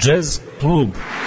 Jazz klub.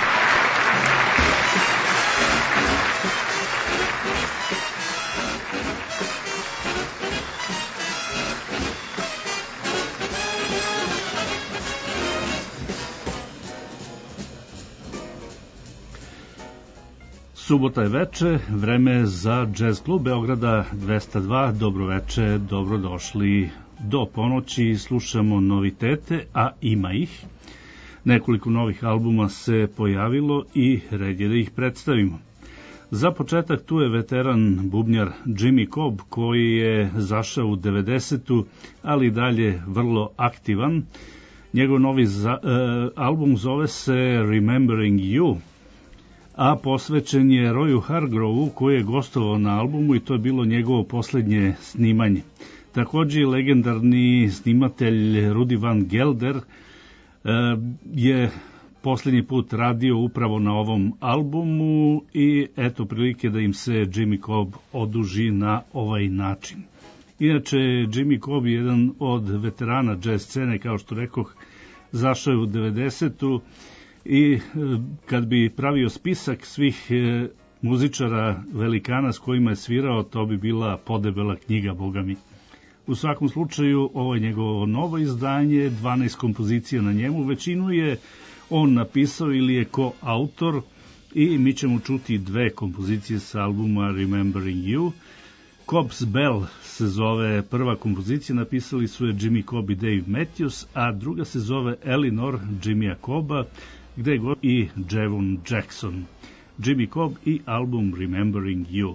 Subota je veče, vreme za Jazz klub Beograda 202. Dobro veče, dobrodošli do ponoći. Slušamo novitete, a ima ih. Nekoliko novih albuma se pojavilo i red je da ih predstavimo. Za početak tu je veteran bubnjar Jimmy Cobb, koji je zašao u 90-tu, ali dalje vrlo aktivan. Njegov novi album zove se Remembering You, a posvećen je Royu Hargrovu, koji je gostovao na albumu i to je bilo njegovo poslednje snimanje. Takođe, legendarni snimatelj Rudy Van Gelder je poslednji put radio upravo na ovom albumu i eto prilike da im se Jimmy Cobb oduži na ovaj način. Inače, Jimmy Cobb je jedan od veterana jazz scene, kao što rekoh, zašao je u 90-tu i kad bi pravio spisak svih muzičara velikana s kojima je svirao, to bi bila podebela knjiga, bogami. U svakom slučaju, ovo je njegovo novo izdanje, 12 kompozicija na njemu, većinu je on napisao ili je koautor i mi ćemo čuti dve kompozicije sa albuma Remembering You. Cobb's Bell se zove prva kompozicija, napisali su je Jimmy Cobb i Dave Matthews, a druga se zove Eleanor Jimmya Cobba, gde je i Javon Jackson. Jimmy Cobb i album Remembering You.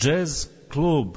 Jazz klub.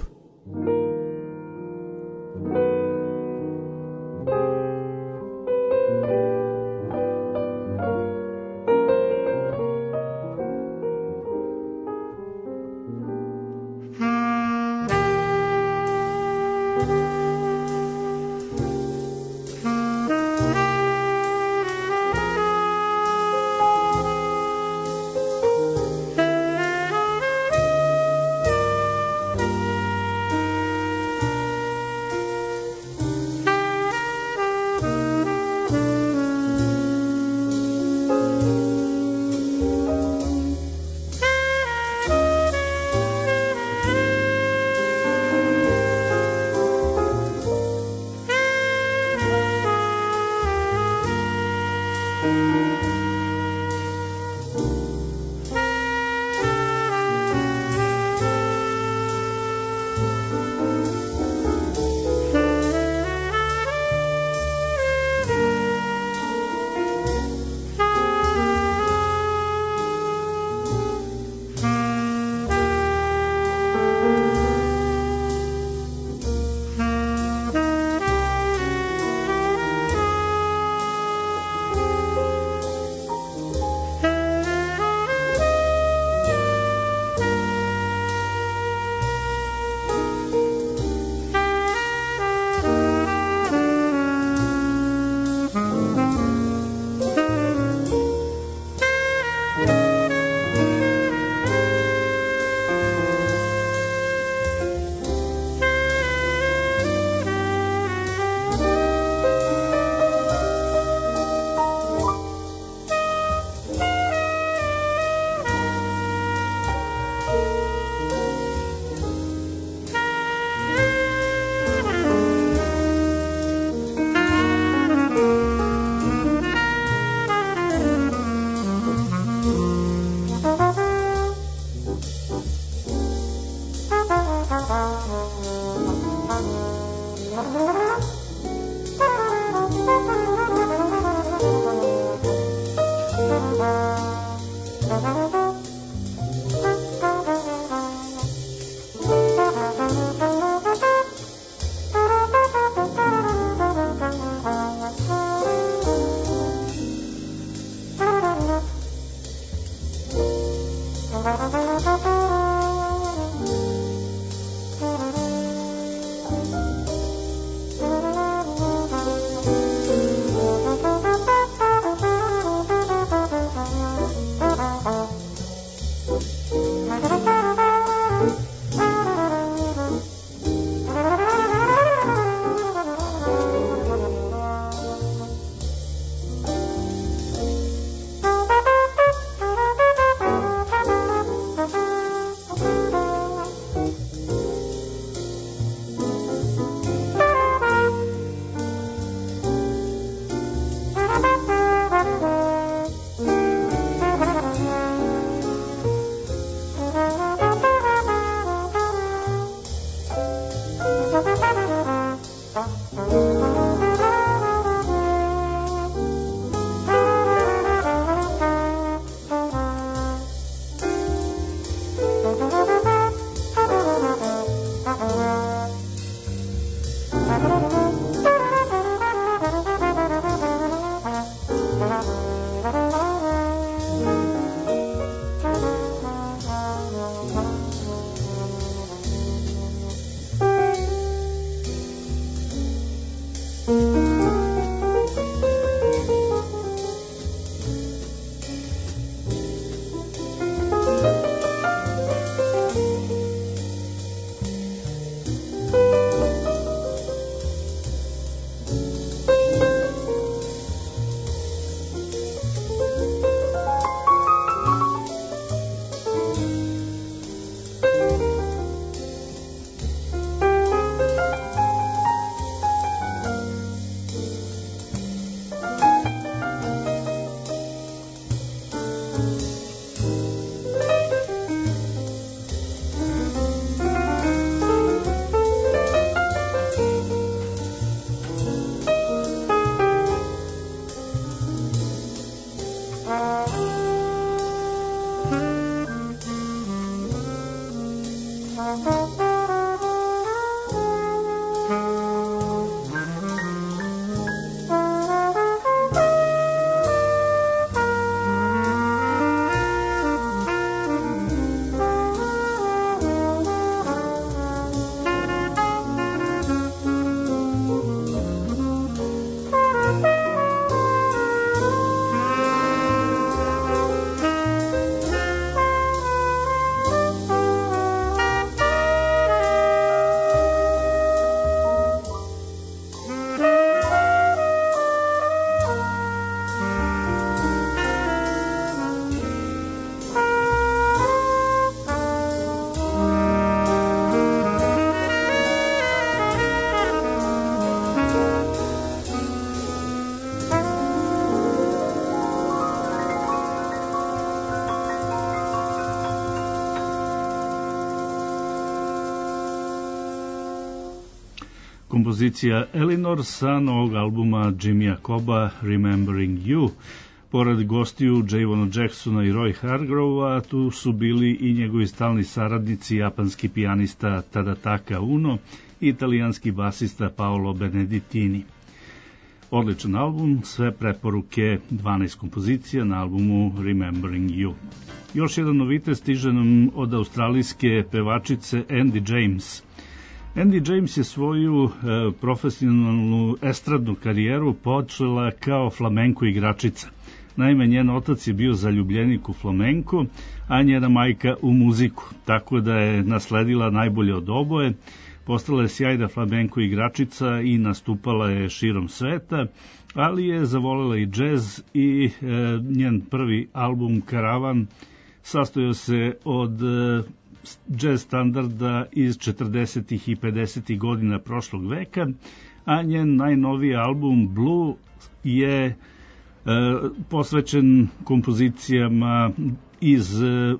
Kompozicija Eleanor sa novog albuma Jimmya Coba Remembering You. Pored gostiju Javona Jacksona i Roy Hargrova, tu su bili i njegovi stalni saradnici, japanski pijanista Tadataka Uno i italijanski basista Paolo Benedettini. Odličan album, sve preporuke, 12 kompozicija na albumu Remembering You. Još jedan novitet stiže nam od australijske pevačice Andy James. Andy James je svoju profesionalnu estradnu karijeru počela kao flamenko igračica. Naime, njen otac je bio zaljubljenik u flamenko, a njena majka u muziku, tako da je nasledila najbolje od oboje. Postala je sjajna flamenko igračica i nastupala je širom sveta, ali je zavolela i džez i njen prvi album Karavan sastojao se od džez standarda iz 40. i 50. godina prošlog veka, a njen najnoviji album Blue je posvećen kompozicijama iz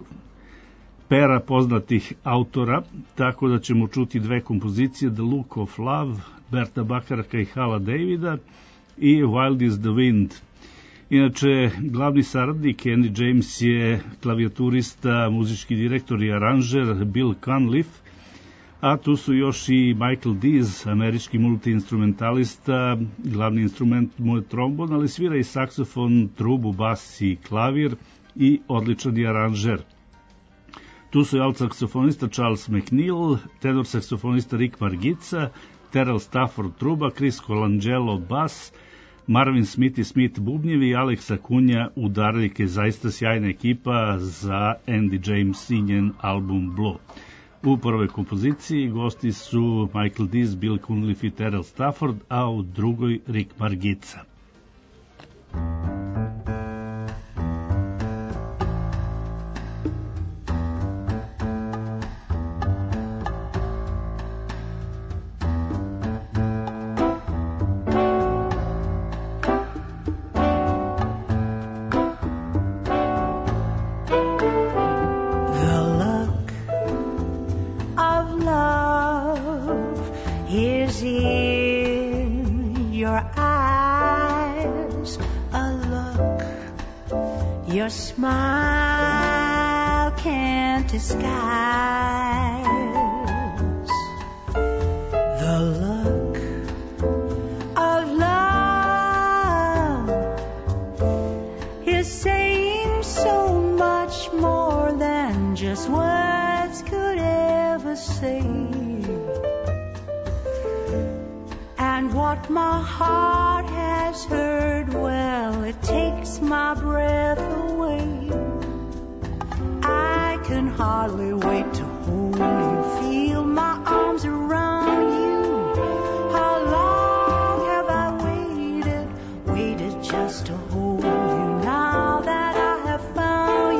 pera poznatih autora, tako da ćemo čuti dve kompozicije, The Look of Love, Berta Bakaraka i Hala Davida i Wild is the Wind. Inače, glavni saradnik Andy James je klavijaturista, muzički direktor i aranžer Bill Cunliffe, a tu su još i Michael Dees, američki multiinstrumentalista, glavni instrument mu je trombon, ali svira i saksofon, trubu, bas i klavir i odličan je aranžer. Tu su i alt-saksofonista Charles McNeil, tenor saksofonista Rick Margica, Terrell Stafford truba, Chris Colangelo bas, Marvin Smith i Smith bubnjevi i Alex Acunha udarljike, zaista sjajna ekipa za Andy James i njen album Blue. U prvoj kompoziciji gosti su Michael Dees, Bill Cunliffe i Terrell Stafford, a u drugoj Rick Margica. Your smile can't disguise the look of love is saying so much more than just words could ever say. And what my heart has heard, well, it takes my breath away. I can hardly wait to hold you, feel my arms around you. How long have I waited just to hold you, now that I have found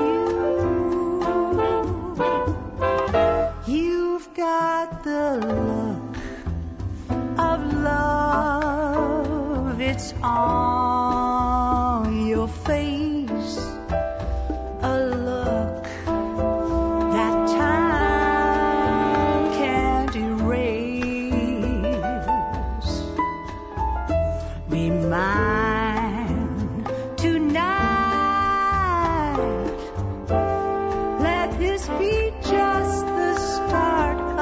you. You've got the look of love, it's on your face, a look that time can't erase. Be mine tonight, let this be just the start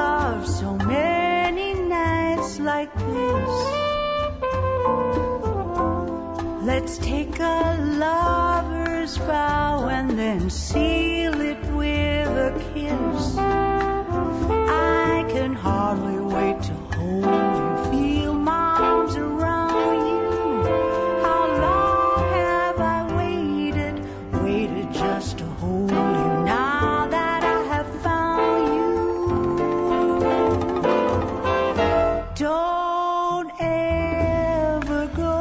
Let's take a lover's vow and then seal it with a kiss. I can hardly wait to hold you, feel my arms around you. How long have I waited, waited just to hold you now that I have found you. Don't ever go.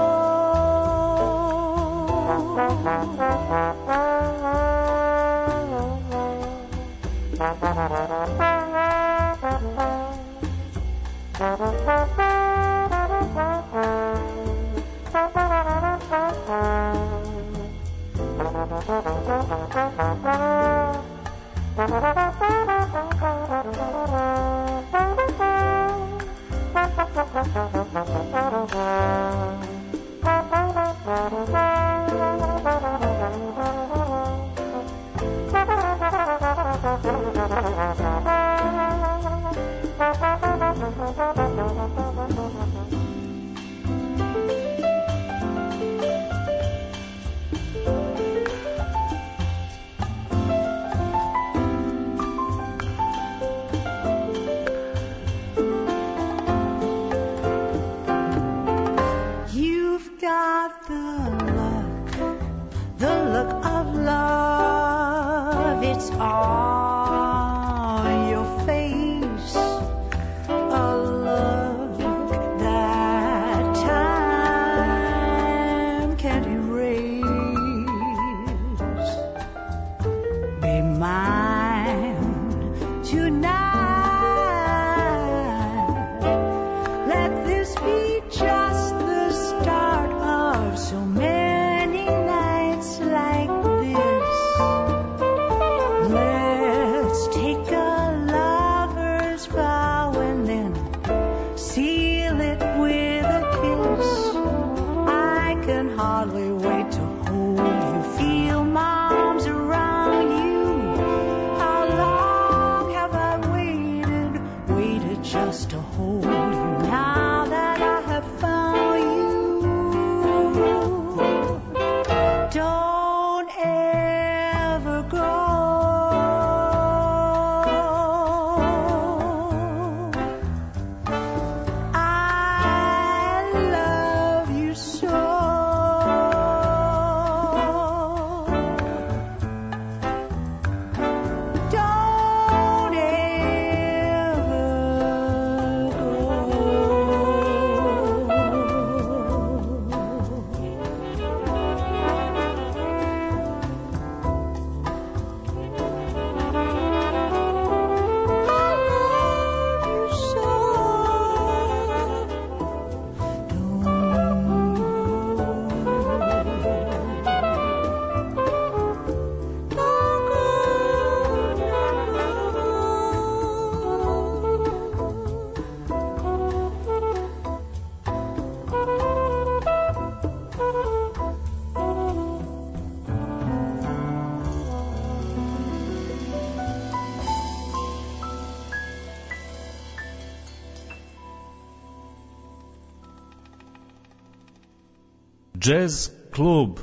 Jazz klub.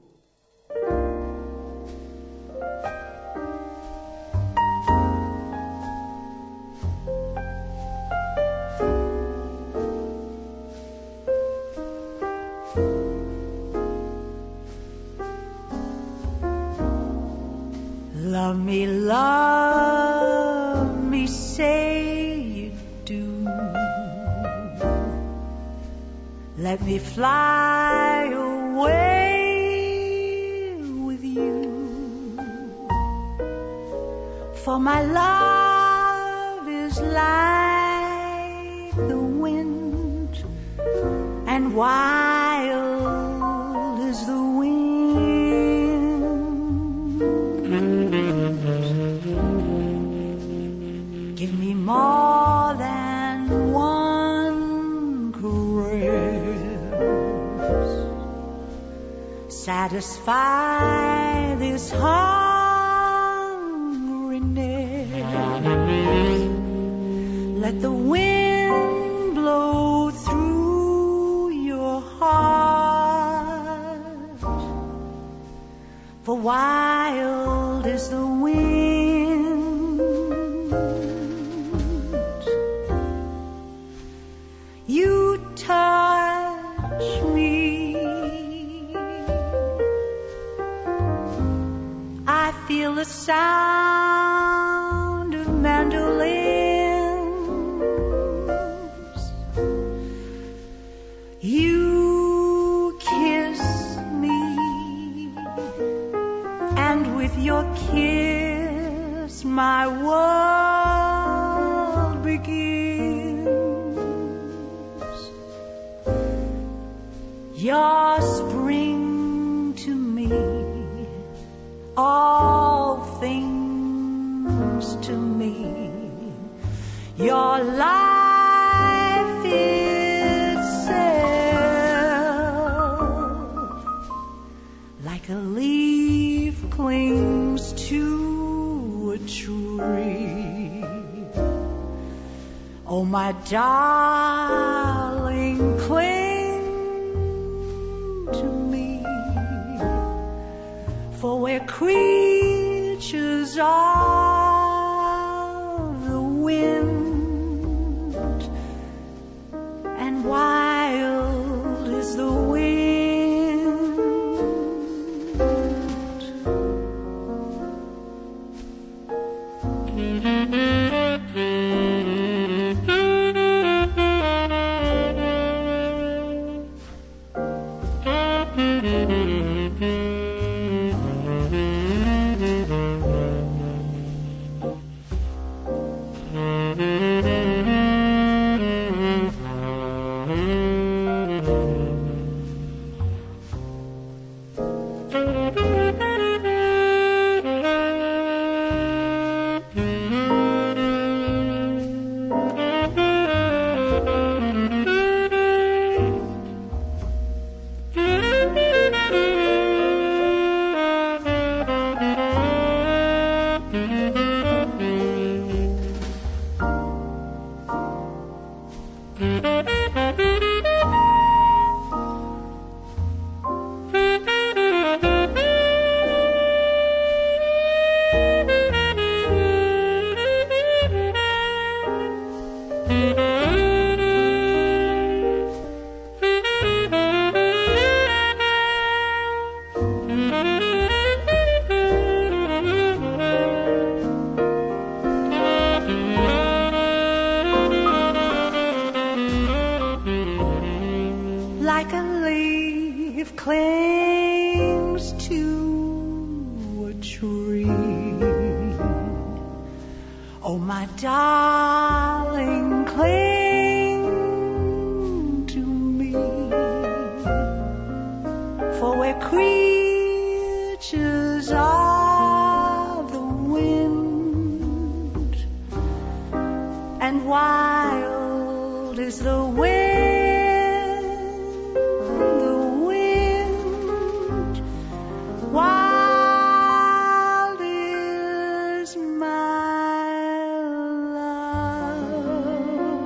Love me, say you do. Let me fly away with you. For my love is like the wind, and wild is the wind. Give me more than one caress. Satisfy this hungriness. Let the wind blow through your heart. for wild is the wind. You touch me, I feel the sound of mandolins. You kiss me, and with your kiss my world begins. Your spring to me, all things to me, your life itself, like a leaf clings to a tree. Oh, my darling, cling to me, for we're creatures of the wind, and wild is the wind. Like a leaf clings to a tree. Oh, my darling, cling to me, for we're creatures of the wind, and wild is the wind. Wild is my love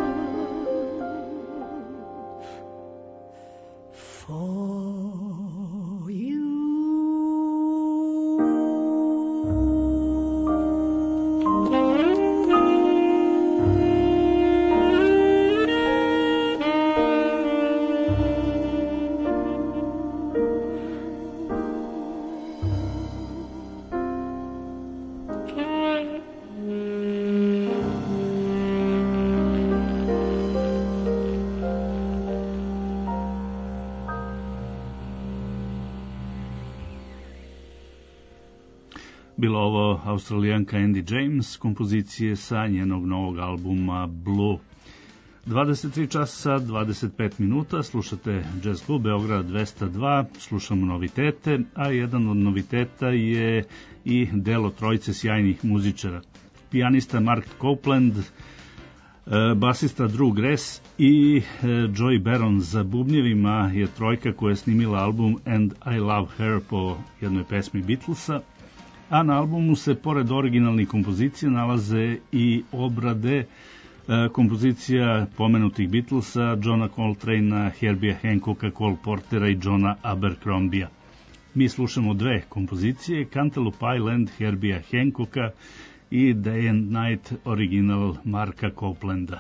for you. Bila ovo Australijanka Andy James, kompozicije sa njenog novog albuma Blue. 23 časa, 25 minuta, slušate Jazz Klub Beograd 202, slušamo novitete, a jedan od noviteta je i delo trojice sjajnih muzičara. Pijanista Mark Copeland, basista Drew Grass i Joey Baron za bubnjevima je trojka koja je snimila album And I Love Her po jednoj pesmi Beatlesa, a na albumu se pored originalnih kompozicija nalaze i obrade kompozicija pomenutih Beatlesa, Johna Coltrane'a, Herbie'a Hancocka, Cole Portera i Johna Abercrombie'a. Mi slušamo dve kompozicije, Cantaloupe Island Herbija Hancocka i Day and Night original Marka Coplanda.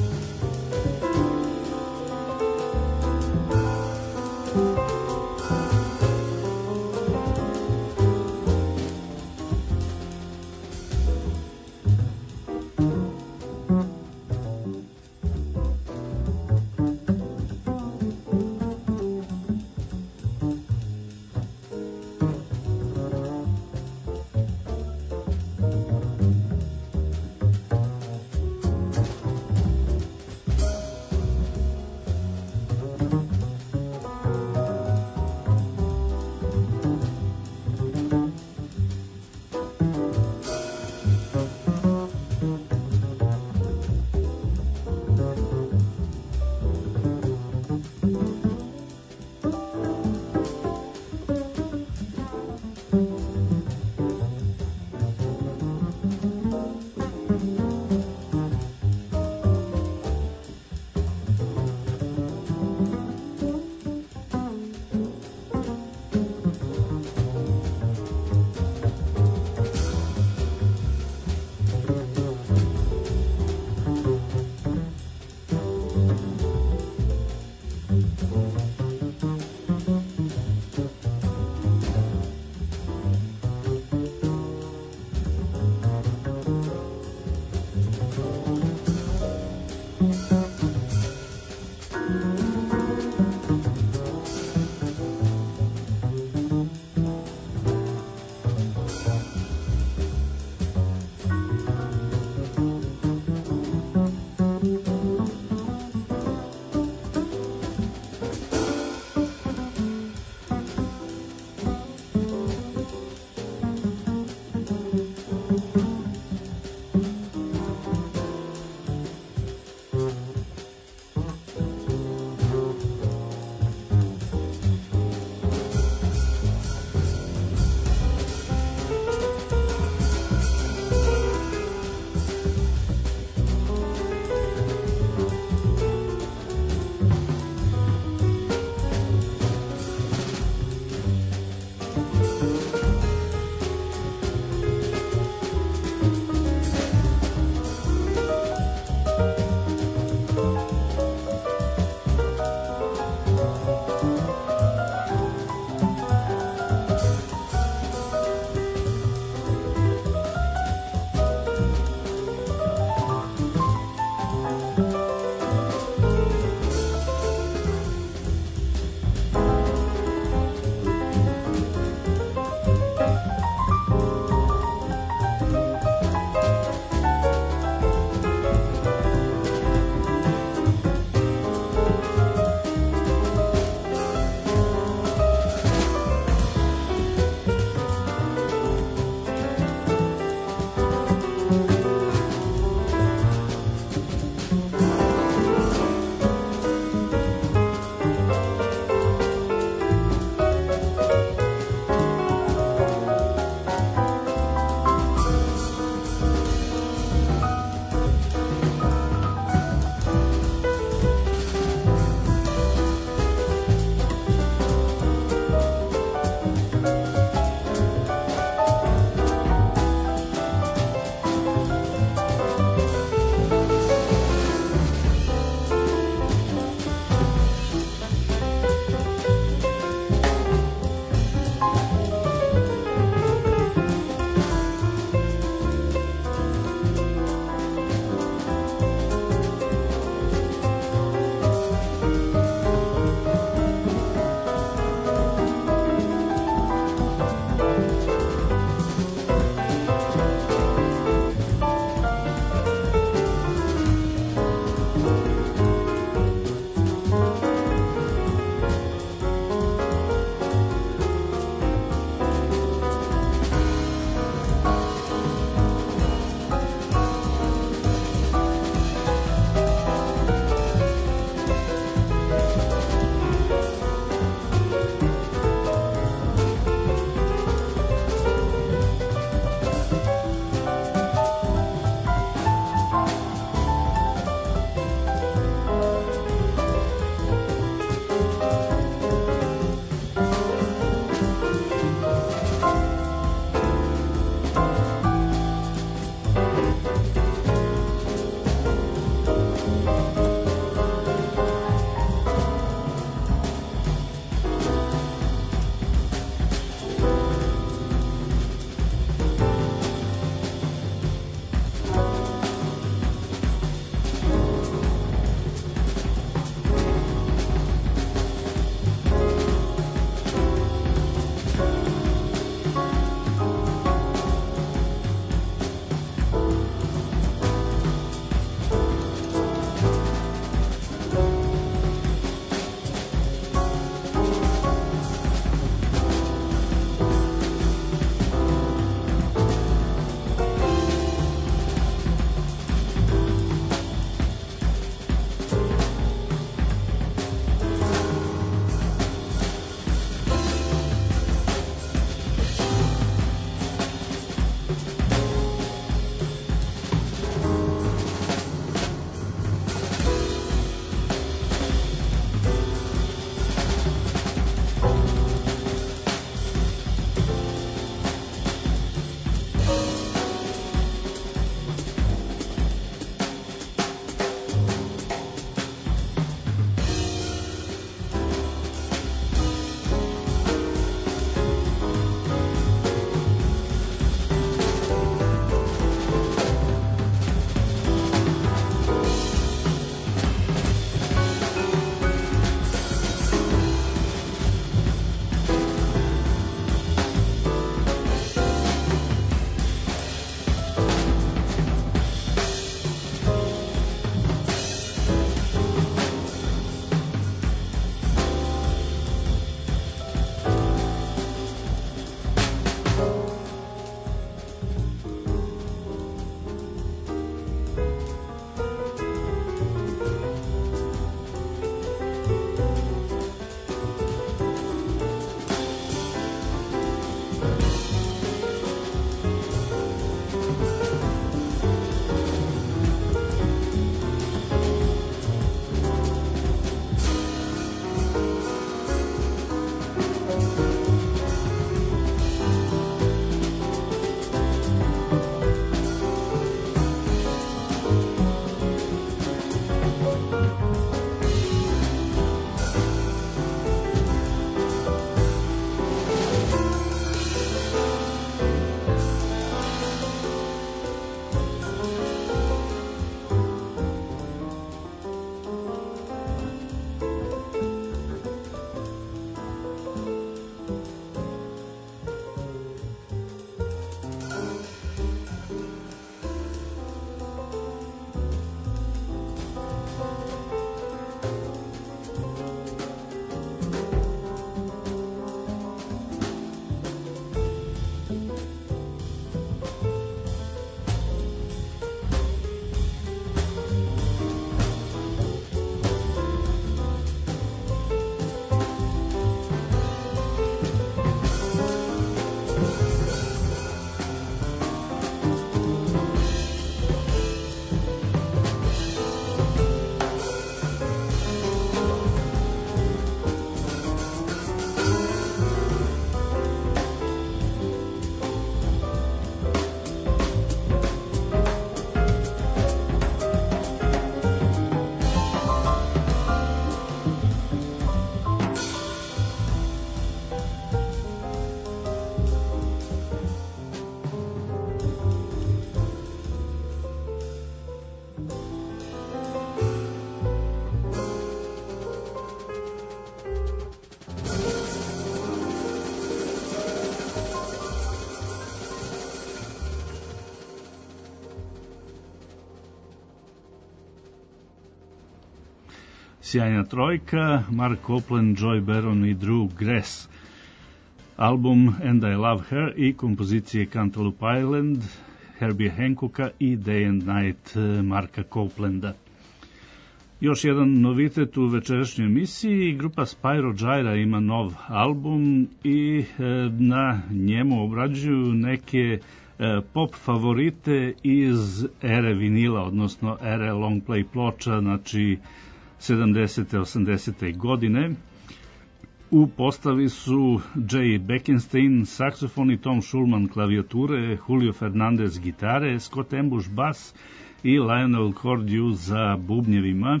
sjajna trojka, Mark Copeland, Joy Baron i Drew Grass. Album And I Love Her i kompozicije Cantaloupe Island, Herbie Hancocka i Day and Night Marka Copelanda. Još jedan novitet u večerašnjoj emisiji, grupa Spyro Gyra ima nov album i na njemu obrađuju neke pop favorite iz ere vinila, odnosno ere long play ploča, znači 70. 80. godine. U postavi su Jay Beckenstein, saksofoni, Tom Schulman, klavijature, Julio Fernandez, gitare, Scott Embush, bas i Lionel Cordew za bubnjevima.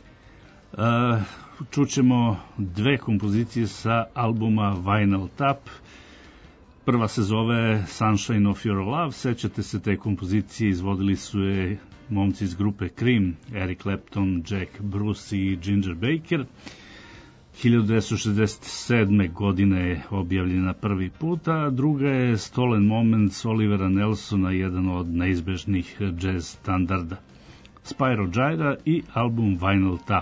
Čućemo dve kompozicije sa albuma Vinyl Tap. Prva se zove Sunshine of Your Love. Sećate se te kompozicije, izvodili su je momci iz grupe Cream, Eric Clapton, Jack Bruce i Ginger Baker. 1967. godine je objavljena prvi put, a druga je Stolen Moments Olivera Nelsona, jedan od neizbežnih jazz standarda. Spyro Gyra i album Vinyl Tap.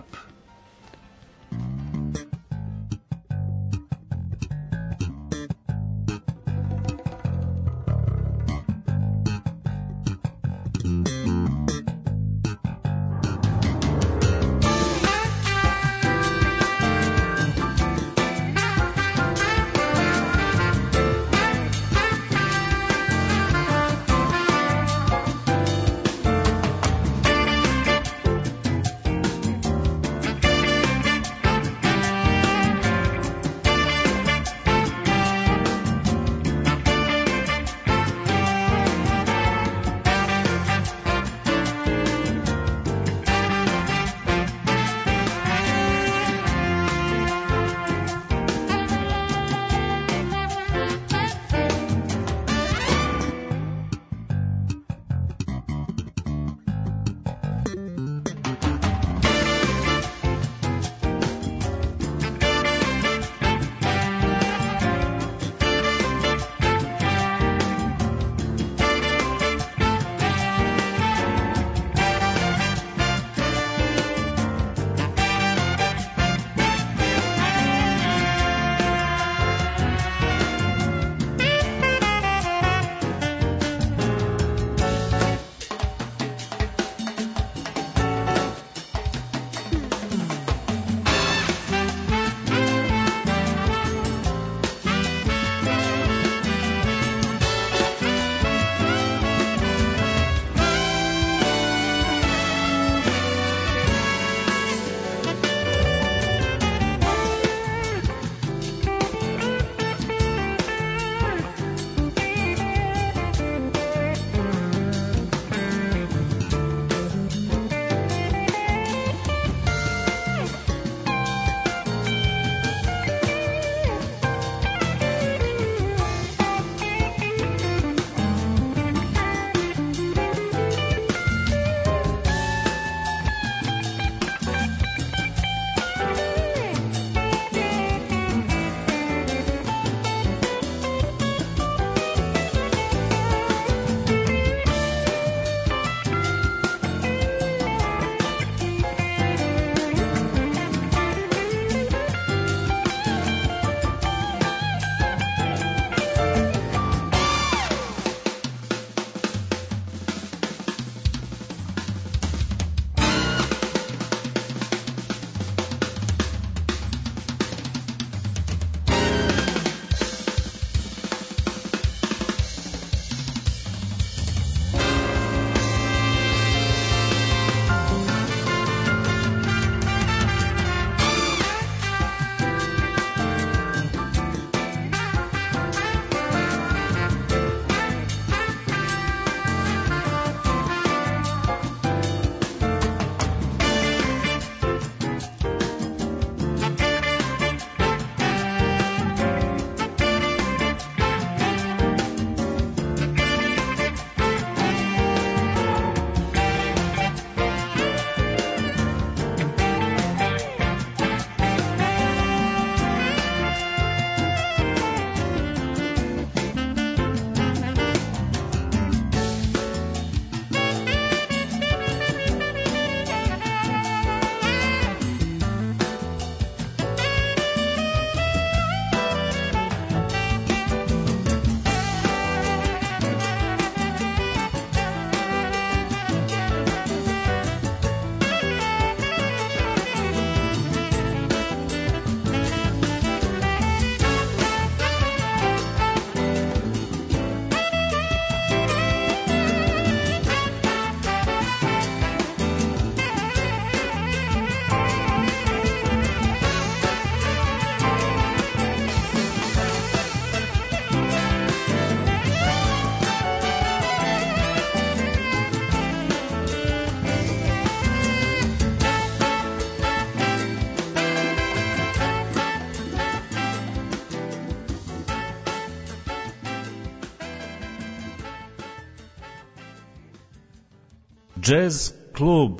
Jazz klub.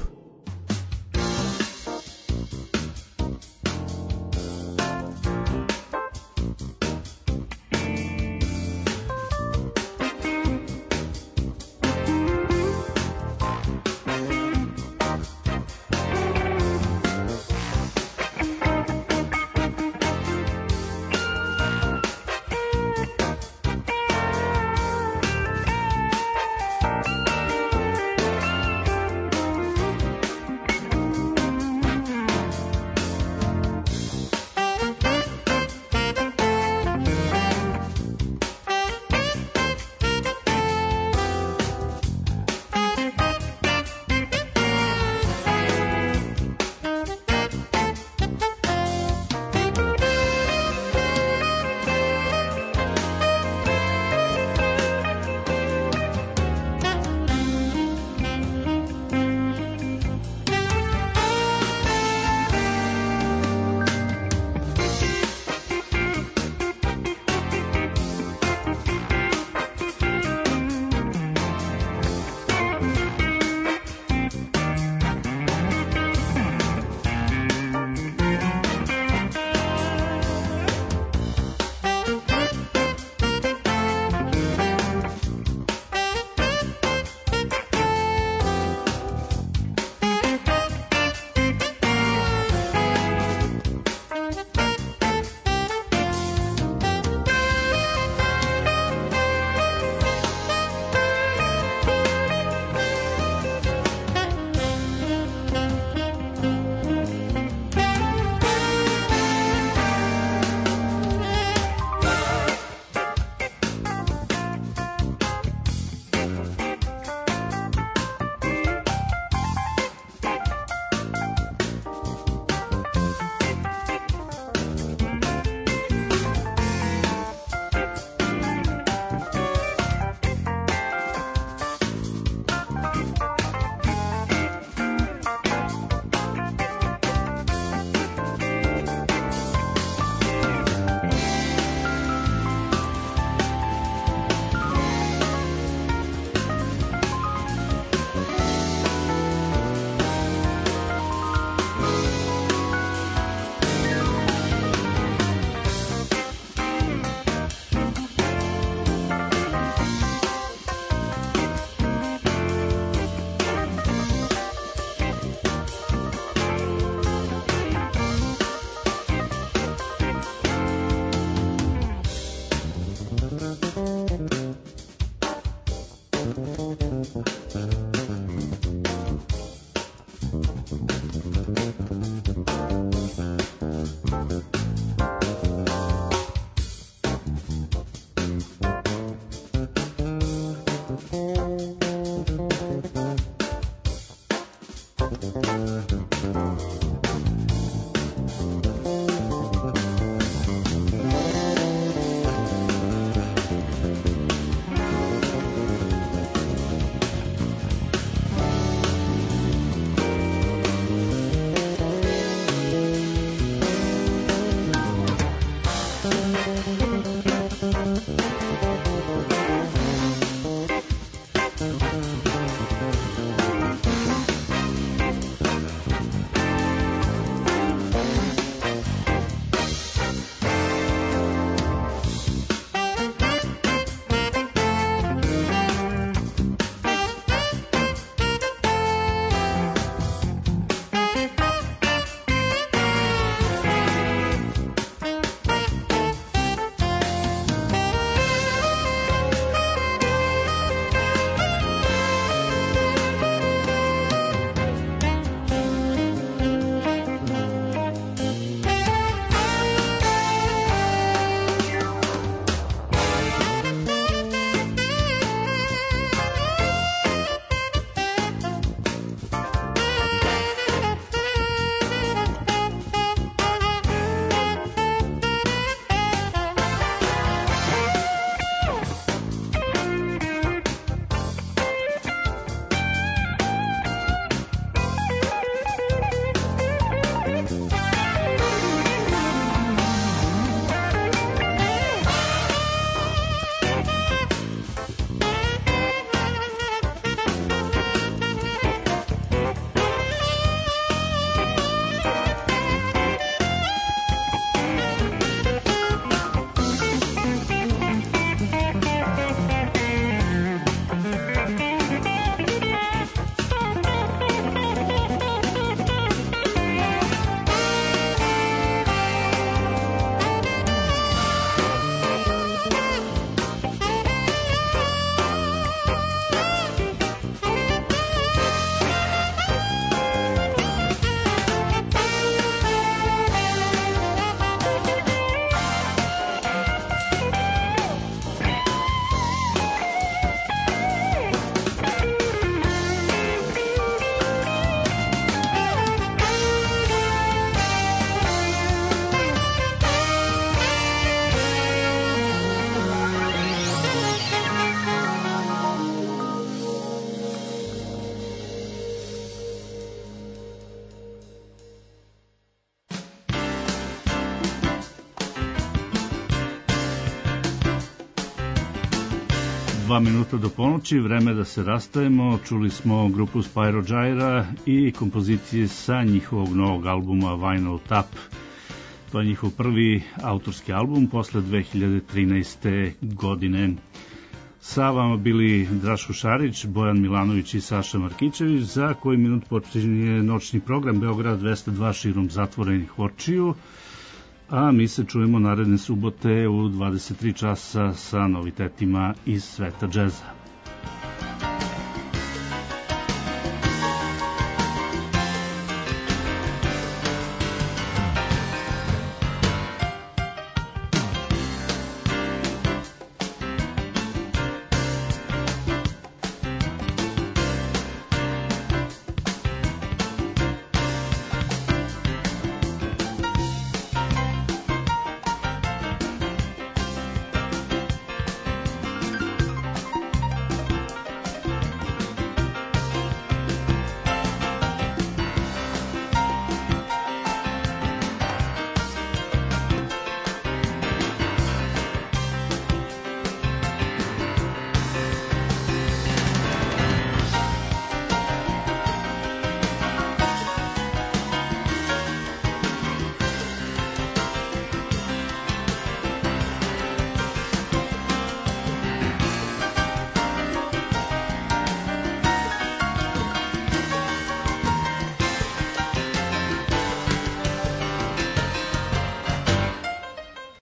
2 minuta do ponoći, vreme da se rastajemo. Čuli smo grupu Spyro Gyra i kompozicije sa njihovog novog albuma Vinyl Tap. To je njihov prvi autorski album posle 2013. godine. Sa vama bili Draško Šarić, Bojan Milanović i Saša Markićević. Za koji minut počinje noćni program Beograd 202 širom zatvorenih očiju, a mi se čujemo naredne subote u 23 časa sa novitetima iz sveta džeza.